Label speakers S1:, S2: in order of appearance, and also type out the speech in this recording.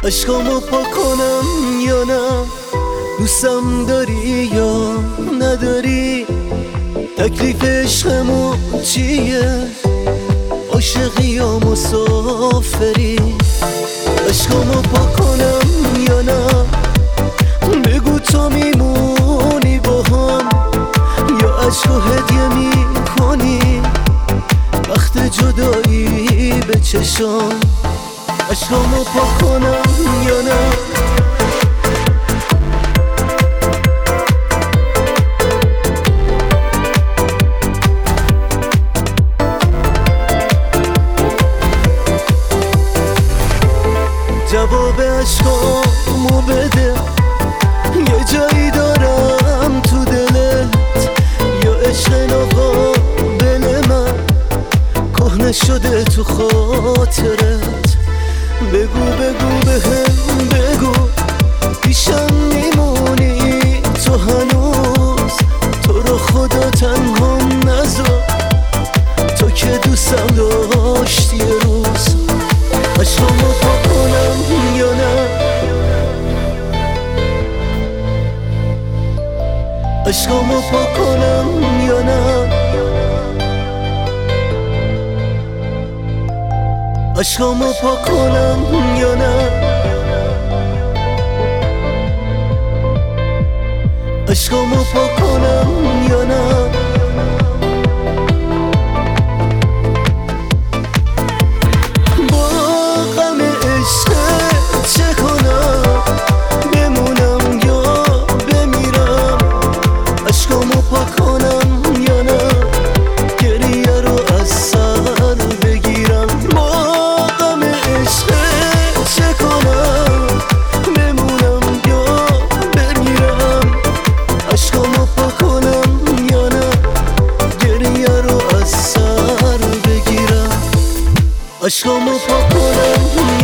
S1: عشقامو پاک کنم یا نه؟ دوستم داری یا نداری؟ تکلیف عشقمون چیه؟ عاشقی یا مسافری؟ عشقامو پاک کنم یا نه؟ بگو تو میمونی با هم یا عشقو هدیه میکنی وقت جدایی به چشام؟ عشقامو پاک کنم یا نه؟ جواب عشقامو بده، یه جایی دارم تو دلت یا عشق ناقابل من کهنه شده تو خاطرت؟ بگو بهم بگو پیشم میمونی تو هنوز؟ تو رو خدا تنها نذار، تو که دوستم داشتی یه روز. عشقامو پاک کنم یا نه؟ عشقامو پاک کنم یا نه؟ عشقامو پاک کنم یا نه؟ عشقامو پاک کنم یا نه؟ با غم عشقت چه کنم؟ بمونم یا بمیرم؟ عشقامو پاک کنم یا نه؟ گریه رو از سر بگیرم؟ با غم عشقت چه کنم؟ بمونم یا بمیرم؟ عشقامو پاک کنم یا نه؟ گریه رو از سر بگیرم؟ عشقامو پاک کنم